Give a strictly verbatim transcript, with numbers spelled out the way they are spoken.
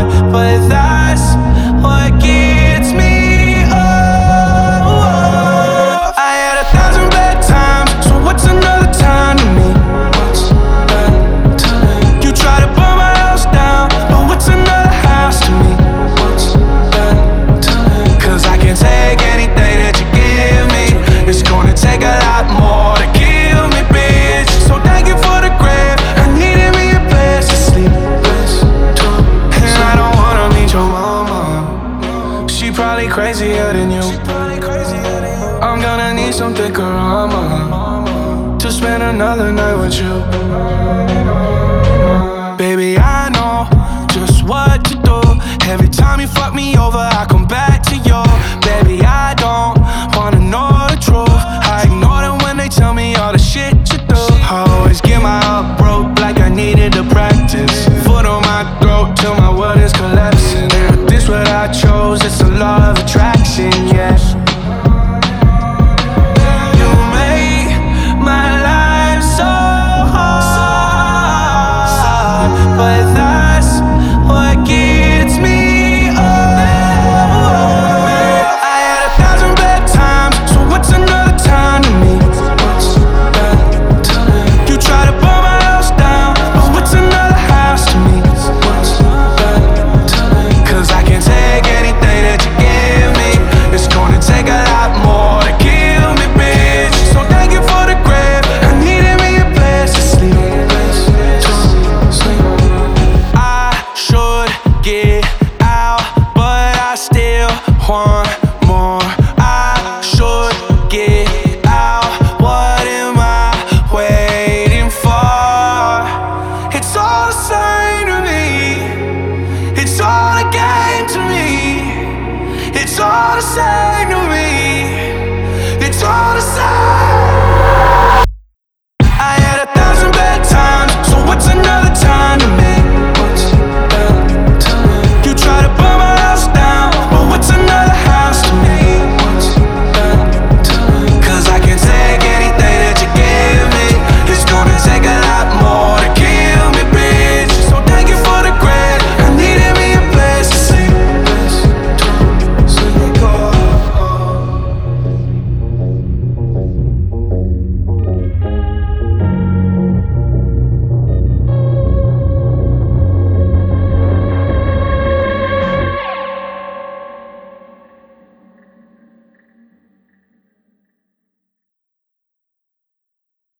but that's what gets me. Oh, I had a thousand bad times, so what's another time to me? What's that time? You try to burn my house down, but what's another house to me? What's that time? Cause I can't take anything that you give me. It's gonna take a lot more to kill me, bitch. So thank you for the grave. I needed me a place to sleep. And I don't wanna meet your mama. She probably crazier than you. I'm gonna need some thicker armor to spend another night with you. Baby, I know just what to do. Every time you fuck me over, I come back to you. Baby, I don't wanna know the truth. I ignore them when they tell me all the shit you do. I always get my heart broke like I needed to practice. Foot on my throat till my world is collapsing. But this what I chose, it's a law of attraction, yeah. You make my life so hard, but that's what gets me. Oh, I had a thousand bad times, so what's another time to me? What's that time? You try to burn my house down, but what's another house to me? What's that time? Cause I can't take anything that you give me. It's gonna take a lot more to kill me, bitch. So thank you for the grave. I needed me a place to sleep. I should get out, but I still want more. I should get out. What am I waiting for? It's all the same to me. It's all a game to me. It's all the same to me. It's all the same.